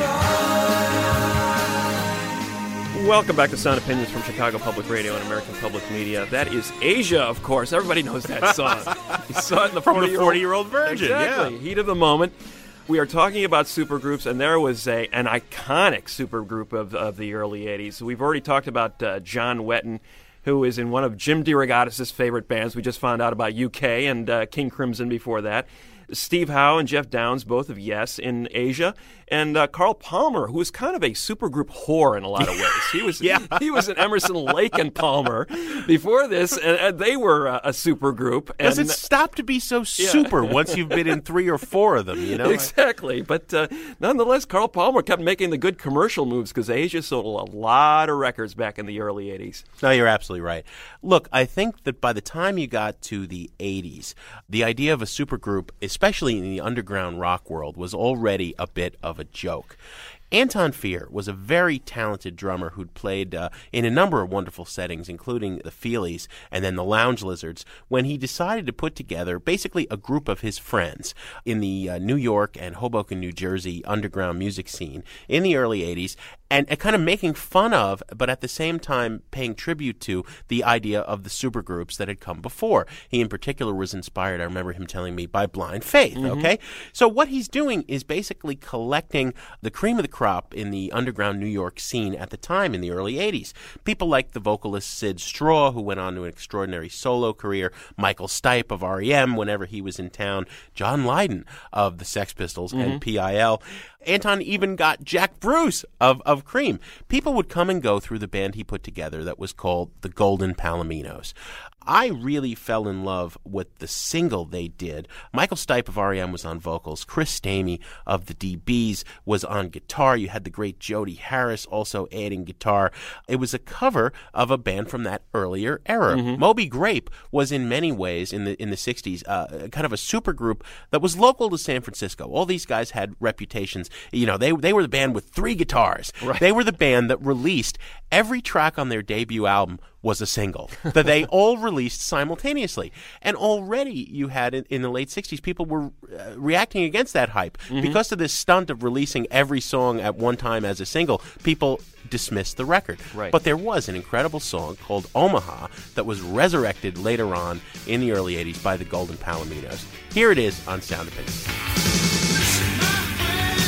eyes. Welcome back to Sound Opinions from Chicago Public Radio and American Public Media. That is Asia, of course. Everybody knows that song. You saw it in the From the 40-year-old 40-year-old Virgin, Exactly. yeah. Heat of the moment. We are talking about supergroups, and there was an iconic supergroup of the early 80s. We've already talked about John Wetton, who is in one of Jim DeRogatis' favorite bands. We just found out about UK and King Crimson before that. Steve Howe and Jeff Downs, both of Yes, in Asia. And Carl Palmer, who was kind of a supergroup whore in a lot of ways. He was he was an Emerson, Lake and Palmer before this, and they were a supergroup. Does And it stop to be so super once you've been in 3 or 4 of them, you know? Exactly. But nonetheless, Carl Palmer kept making the good commercial moves because Asia sold a lot of records back in the early 80s. No, you're absolutely right. Look, I think that by the time you got to the 80s, the idea of a supergroup, especially in the underground rock world, was already a bit of a joke. Anton Fier was a very talented drummer who'd played in a number of wonderful settings, including the Feelies and then the Lounge Lizards, when he decided to put together basically a group of his friends in the New York and Hoboken, New Jersey underground music scene in the early 80s, and kind of making fun of, but at the same time paying tribute to, the idea of the supergroups that had come before. He in particular was inspired, I remember him telling me, by Blind Faith, okay? So what he's doing is basically collecting the cream of the crop in the underground New York scene at the time in the early 80s. People like the vocalist Sid Straw, who went on to an extraordinary solo career, Michael Stipe of R.E.M. whenever he was in town, John Lydon of the Sex Pistols and P.I.L. Anton even got Jack Bruce of Cream. People would come and go through the band he put together that was called the Golden Palominos. I really fell in love with the single they did. Michael Stipe of R.E.M. was on vocals. Chris Stamey of the DBs was on guitar. You had the great Jody Harris also adding guitar. It was a cover of a band from that earlier era. Moby Grape was in many ways in the 60s kind of a supergroup that was local to San Francisco. All these guys had reputations. You know, they were the band with 3 guitars. Right. They were the band that released every track on their debut album was a single that they all released simultaneously. And already you had, in the late 60s, people were reacting against that hype. Because of this stunt of releasing every song at one time as a single, people dismissed the record. Right. But there was an incredible song called Omaha that was resurrected later on in the early 80s by the Golden Palominos. Here it is on Sound Opinions. My friend.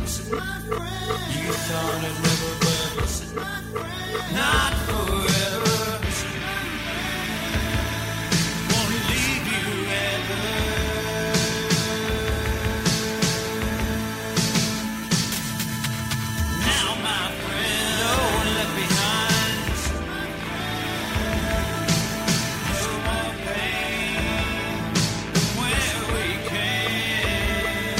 You thought it never, but not forever. Won't leave you ever. Now, my friend, no one left behind. No more pain than where we came.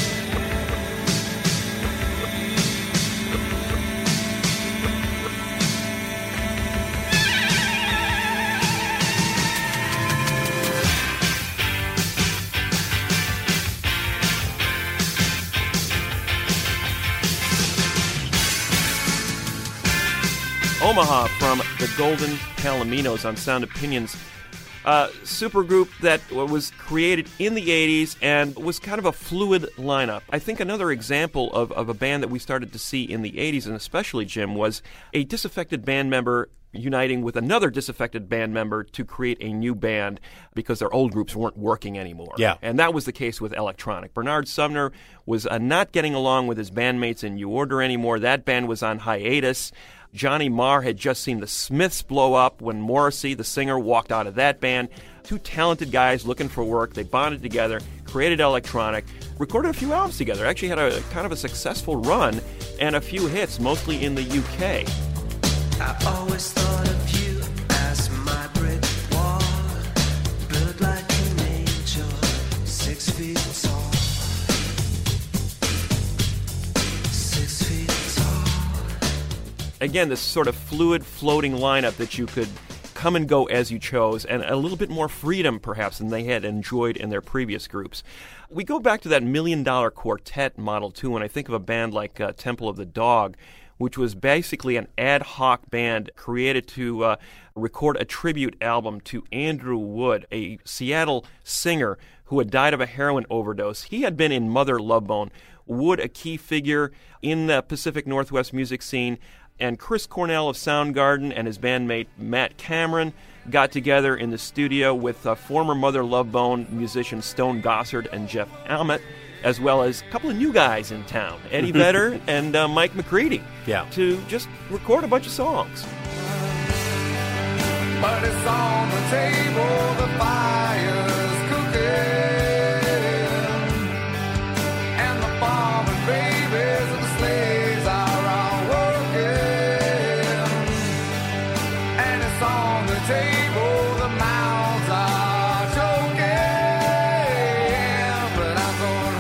Omaha from the Golden Palominos on Sound Opinions. Supergroup that was created in the 80s and was kind of a fluid lineup. I think another example of a band that we started to see in the 80s, and especially, Jim, was a disaffected band member uniting with another disaffected band member to create a new band because their old groups weren't working anymore. Yeah. And that was the case with Electronic. Bernard Sumner was not getting along with his bandmates in New Order anymore. That band was on hiatus. Johnny Marr had just seen the Smiths blow up when Morrissey, the singer, walked out of that band. Two talented guys looking for work. They bonded together, created Electronic, recorded a few albums together. Actually had a kind of a successful run and a few hits, mostly in the UK. I always thought of you as my brick wall, built like an angel, 6 feet tall. 6 feet tall. Again, this sort of fluid, floating lineup that you could come and go as you chose, and a little bit more freedom, perhaps, than they had enjoyed in their previous groups. We go back to that $1 Million Quartet model, too, when I think of a band like Temple of the Dog, which was basically an ad hoc band created to record a tribute album to Andrew Wood, a Seattle singer who had died of a heroin overdose. He had been in Mother Love Bone. Wood, a key figure in the Pacific Northwest music scene, and Chris Cornell of Soundgarden and his bandmate Matt Cameron got together in the studio with former Mother Love Bone musicians Stone Gossard and Jeff Ament, as well as a couple of new guys in town, Eddie Vedder and Mike McCready, to just record a bunch of songs. But it's on the table, the fire's cooking, and the farm and babies and the slaves are all working, and it's on the table, the mouths are choking, but I'm going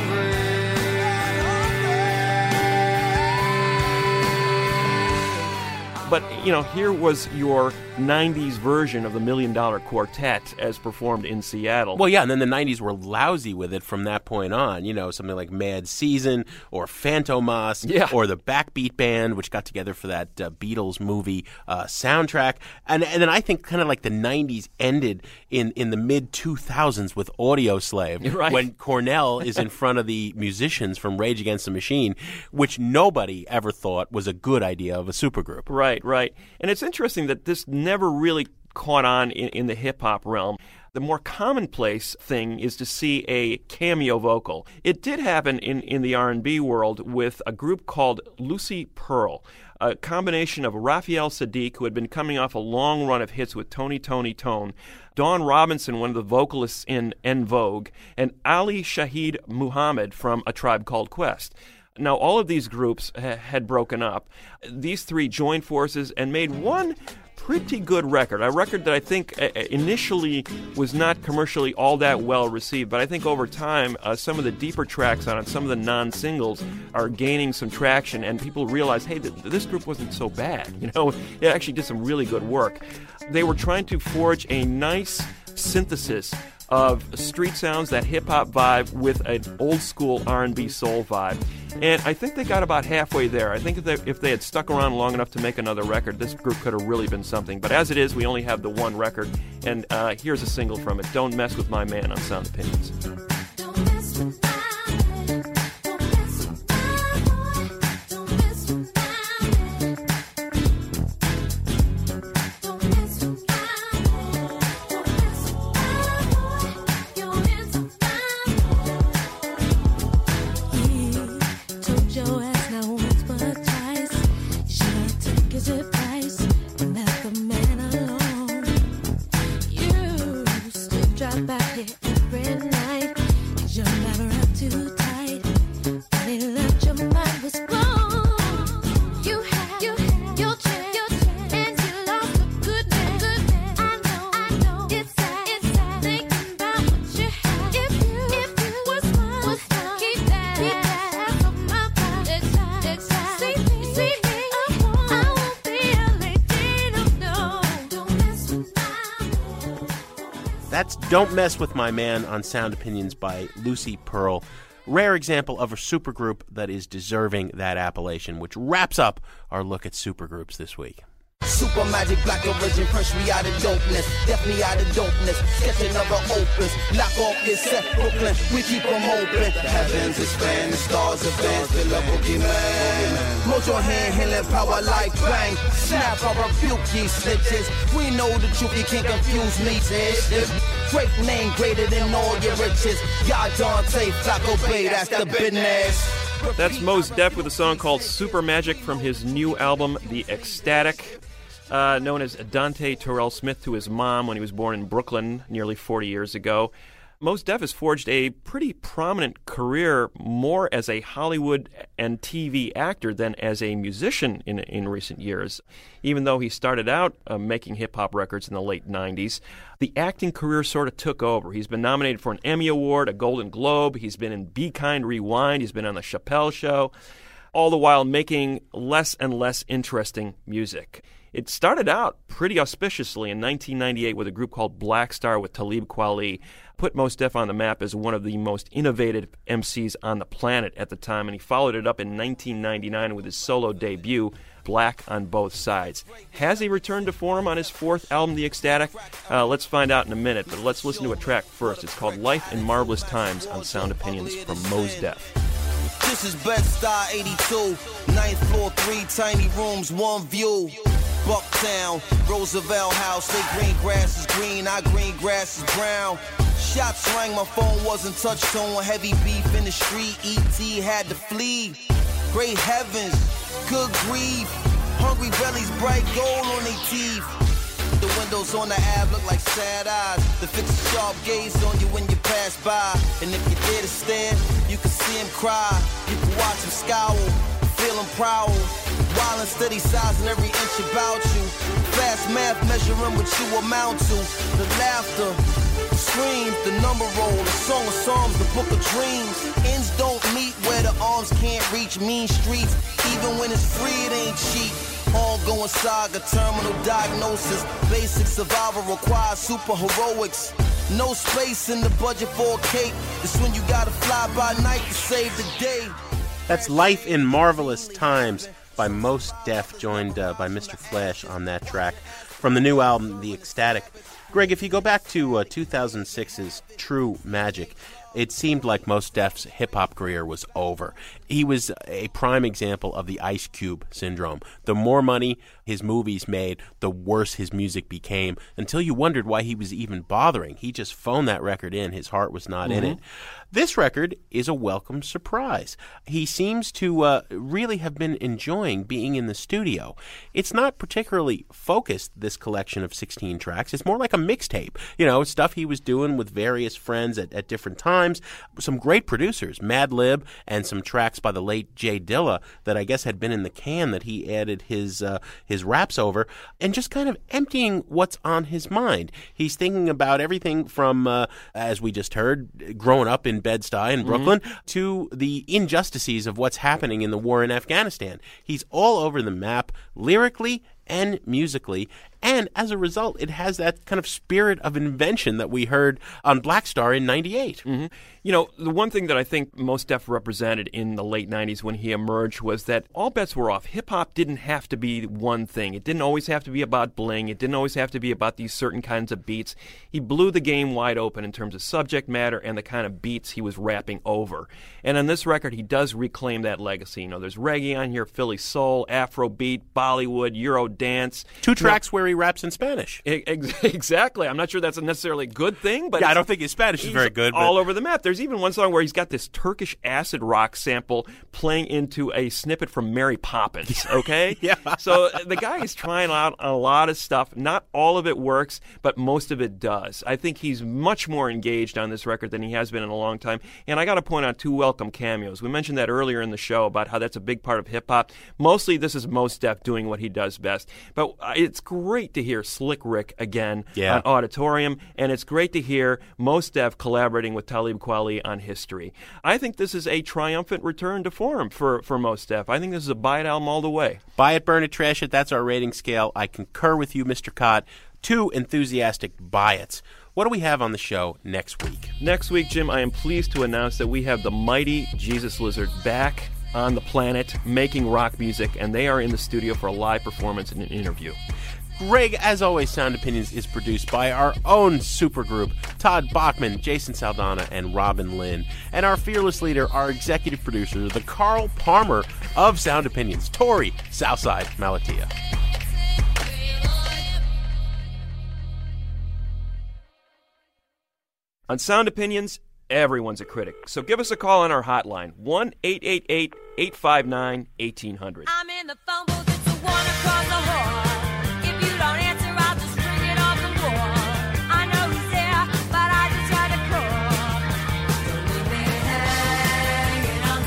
hungry. But, you know, here was your 90s version of the $1 Million Quartet as performed in Seattle. Well, yeah, and then the 90s were lousy with it from that point on. You know, something like Mad Season or Fantomas or the Backbeat Band, which got together for that Beatles movie soundtrack. And then I think kind of like the 90s ended in the mid-2000s with Audioslave, right, when Cornell is in front of the musicians from Rage Against the Machine, which nobody ever thought was a good idea of a supergroup. Right, right. And it's interesting that this never really caught on in the hip-hop realm. The more commonplace thing is to see a cameo vocal. It did happen in the R&B world with a group called Lucy Pearl, a combination of Raphael Sadiq, who had been coming off a long run of hits with Tony Tone, Dawn Robinson, one of the vocalists in En Vogue, and Ali Shaheed Muhammad from A Tribe Called Quest. Now, all of these groups had broken up. These three joined forces and made one pretty good record, a record that I think initially was not commercially all that well received, but I think over time, some of the deeper tracks on it, some of the non-singles are gaining some traction, and people realize, hey, this group wasn't so bad. You know, it actually did some really good work. They were trying to forge a nice synthesis of street sounds, that hip-hop vibe, with an old-school R&B soul vibe. And I think they got about halfway there. I think if they had stuck around long enough to make another record, this group could have really been something. But as it is, we only have the one record. And here's a single from it, Don't Mess With My Man on Sound Opinions. Took That's Don't Mess With My Man on Sound Opinions by Lucy Pearl. Rare example of a supergroup that is deserving that appellation, which wraps up our look at supergroups this week. Super magic, black origin, punch me out of dopeness, death me out of dopeness, sketch another opus, knock off this set, Brooklyn, we keep them open. The heavens expand, the stars advance, the level be man. Hold your hand, healing power like bang, snap, I rebuke these snitches, we know the truth, you can't confuse me, bitch. Great name, greater than all your riches, y'all Dante, Flacco Bay, that's the business. That's Mos Def with a song called Super Magic from his new album, The Ecstatic. Known as Dante Terrell Smith to his mom when he was born in Brooklyn nearly 40 years ago. Mos Def has forged a pretty prominent career more as a Hollywood and TV actor than as a musician in recent years. Even though he started out making hip-hop records in the late 90s, the acting career sort of took over. He's been nominated for an Emmy Award, a Golden Globe. He's been in Be Kind, Rewind. He's been on The Chappelle Show, all the while making less and less interesting music. It started out pretty auspiciously in 1998 with a group called Black Star with Talib Kweli. Put Mos Def on the map as one of the most innovative MCs on the planet at the time, and he followed it up in 1999 with his solo debut, Black on Both Sides. Has he returned to form on his fourth album, The Ecstatic? Let's find out in a minute, but let's listen to a track first. It's called Life in Marvelous Times on Sound Opinions from Mos Def. This is Bed-Stuy 82, 9th floor, 3 tiny rooms, one view. Bucktown, Roosevelt House, they green grass is green, our green grass is brown. Shots rang, my phone wasn't touch tone, heavy beef in the street, E.T. had to flee. Great heavens, good grief, hungry bellies, bright gold on their teeth. The windows on the Ave look like sad eyes. The fixed sharp gaze on you when you pass by. And if you dare to stare, you can see him cry. You can watch him scowl, feel him prowl. Wild and steady sizing every inch about you. Fast math measuring what you amount to. The laughter, the screams, the number roll, the song of Psalms, the book of dreams. Ends don't meet where the arms can't reach. Mean streets, even when it's free, it ain't cheap. Ongoing saga, terminal diagnosis. Basic survival requires super heroics. No space in the budget for a cape. It's when you gotta fly by night to save the day. That's Life in Marvelous Times by Mos Def, joined by Mr. Flash on that track from the new album, The Ecstatic. Greg, if you go back to 2006's True Magic, it seemed like Mos Def's hip-hop career was over. He was a prime example of the Ice Cube syndrome. The more money his movies made, the worse his music became, until you wondered why he was even bothering. He just phoned that record in. His heart was not in it. This record is a welcome surprise. He seems to really have been enjoying being in the studio. It's not particularly focused, this collection of 16 tracks. It's more like a mixtape. You know, stuff he was doing with various friends at different times. Some great producers, Madlib, and some tracks by the late Jay Dilla that I guess had been in the can that he added his raps over, and just kind of emptying what's on his mind. He's thinking about everything from, as we just heard, growing up in Bed-Stuy in Brooklyn, to the injustices of what's happening in the war in Afghanistan. He's all over the map, lyrically and musically, and as a result, it has that kind of spirit of invention that we heard on Black Star in 98. You know, the one thing that I think Mos Def represented in the late 90s when he emerged was that all bets were off. Hip-hop didn't have to be one thing. It didn't always have to be about bling. It didn't always have to be about these certain kinds of beats. He blew the game wide open in terms of subject matter and the kind of beats he was rapping over. And on this record, he does reclaim that legacy. You know, there's reggae on here, Philly soul, Afrobeat, Bollywood, Euro dance. 2 tracks where he raps in Spanish. Exactly. I'm not sure that's a necessarily good thing, but yeah, I don't think his Spanish is very good. All over the map. There's even one song where he's got this Turkish acid rock sample playing into a snippet from Mary Poppins, okay? Yeah. So the guy is trying out a lot of stuff. Not all of it works, but most of it does. I think he's much more engaged on this record than he has been in a long time. And I got to point out 2 welcome cameos. We mentioned that earlier in the show about how that's a big part of hip-hop. Mostly this is Mos Def doing what he does best. But it's great to hear Slick Rick again on Auditorium, and it's great to hear Mos Def collaborating with Talib Kweli on History. I think this is a triumphant return to form for Mos Def. I think this is a buy it album all the way. Buy it, burn it, trash it. That's our rating scale. I concur with you, Mr. Cott. 2 enthusiastic buy-its. What do we have on the show next week? Next week, Jim, I am pleased to announce that we have the mighty Jesus Lizard back on the planet making rock music, and they are in the studio for a live performance and an interview. Greg, as always, Sound Opinions is produced by our own supergroup, Todd Bachman, Jason Saldana, and Robin Lynn. And our fearless leader, our executive producer, the Carl Palmer of Sound Opinions, Tori Southside Malatia. On Sound Opinions, everyone's a critic. So give us a call on our hotline, 1-888-859-1800. I'm in the phone booth, it's the one across the hall. If you don't answer, I'll just ring it off the wall. I know he's there, but I just had to call. Don't leave me hanging on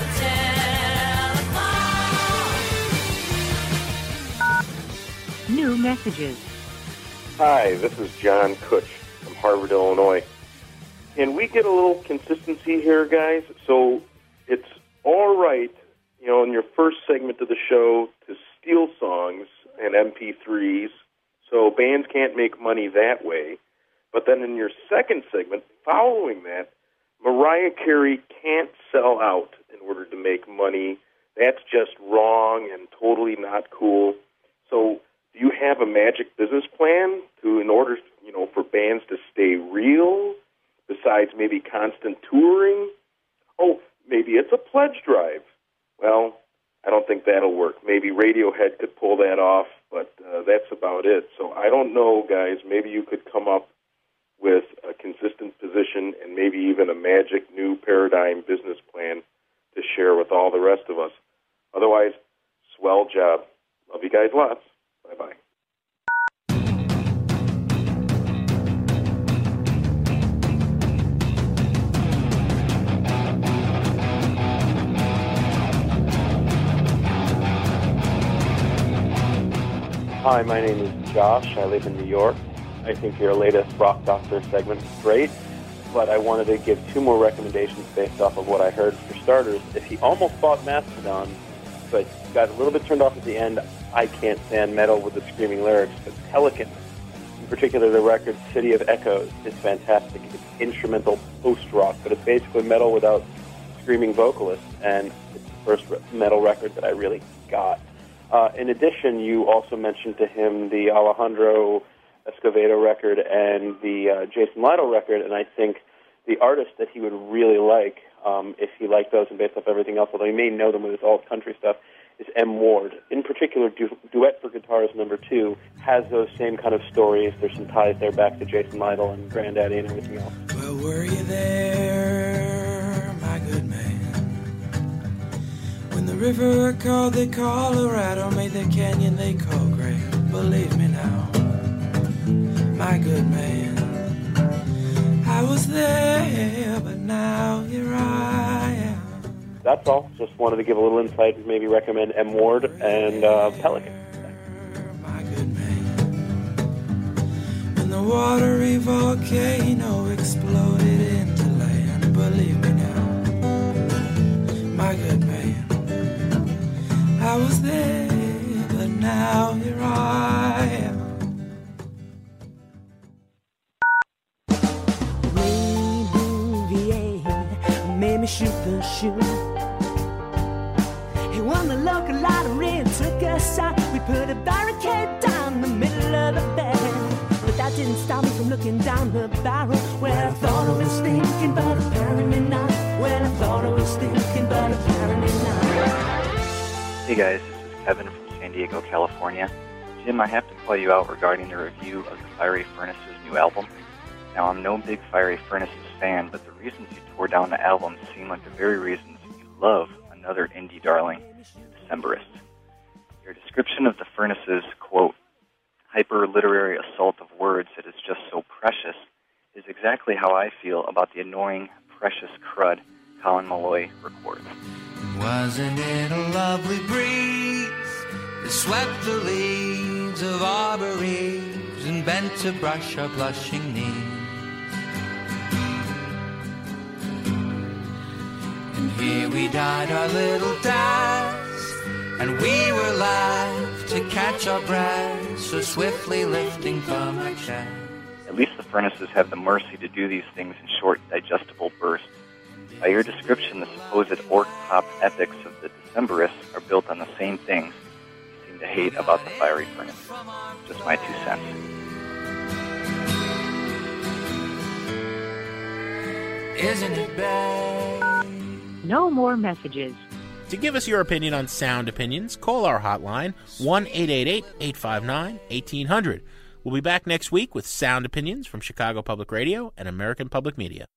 the telephone. New messages. Hi, this is John Kutch from Harvard, Illinois. Can we get a little consistency here, guys? So it's all right, in your first segment of the show to steal songs and MP3s, so bands can't make money that way. But then in your second segment, following that, Mariah Carey can't sell out in order to make money. That's just wrong and totally not cool. So do you have a magic business plan in order, for bands to stay real? Besides maybe constant touring? Oh, maybe it's a pledge drive. Well, I don't think that'll work. Maybe Radiohead could pull that off, but that's about it. So I don't know, guys. Maybe you could come up with a consistent position and maybe even a magic new paradigm business plan to share with all the rest of us. Otherwise, swell job. Love you guys lots. Bye-bye. Hi, my name is Josh. I live in New York. I think your latest Rock Doctor segment is great, but I wanted to give two more recommendations based off of what I heard. For starters, if he almost bought Mastodon, but got a little bit turned off at the end, I can't stand metal with the screaming lyrics, but Pelican, in particular the record City of Echoes, is fantastic. It's instrumental post-rock, but it's basically metal without screaming vocalists, and it's the first metal record that I really got. In addition, you also mentioned to him the Alejandro Escovedo record and the Jason Lytle record, and I think the artist that he would really like, if he liked those and based off everything else, although he may know them with his alt-country stuff, is M. Ward. In particular, Duet for Guitars #2 has those same kind of stories. There's some ties there back to Jason Lytle and Granddaddy and everything else. Well, were you there, my good man? When the river called the Colorado, made the canyon they call great. Believe me now, my good man. I was there, but now here I am. That's all. Just wanted to give a little insight and maybe recommend M. Ward and Pelican. My good man. When the watery volcano exploded into land, believe me now, my good man. I was there, but now here I am. Made me shoot the shoe. He won the local lottery and took us out. We put a barricade down the middle of the bed, but that didn't stop me from looking down the barrel. Well, I thought I was thinking, but apparently not. Well, I thought I was thinking, but apparently not. Hey guys, this is Kevin from San Diego, California. Jim, I have to call you out regarding the review of the Fiery Furnaces' new album. Now, I'm no big Fiery Furnaces fan, but the reasons you tore down the album seem like the very reasons you love another indie darling, Decemberist. Your description of the Furnaces, quote, hyper-literary assault of words that is just so precious, is exactly how I feel about the annoying, precious crud Colin Malloy records. Wasn't it a lovely breeze that swept the leaves of arbor eaves and bent to brush our blushing knees? And here we died our little deaths, and we were left to catch our breath, so swiftly lifting from our chest. At least the furnaces have the mercy to do these things in short, digestible bursts. By your description, the supposed orc pop epics of the Decemberists are built on the same things you seem to hate about the fiery furnace. Just my 2 cents. Isn't it bad? No more messages. To give us your opinion on Sound Opinions, call our hotline, 1-888-859-1800. We'll be back next week with Sound Opinions from Chicago Public Radio and American Public Media.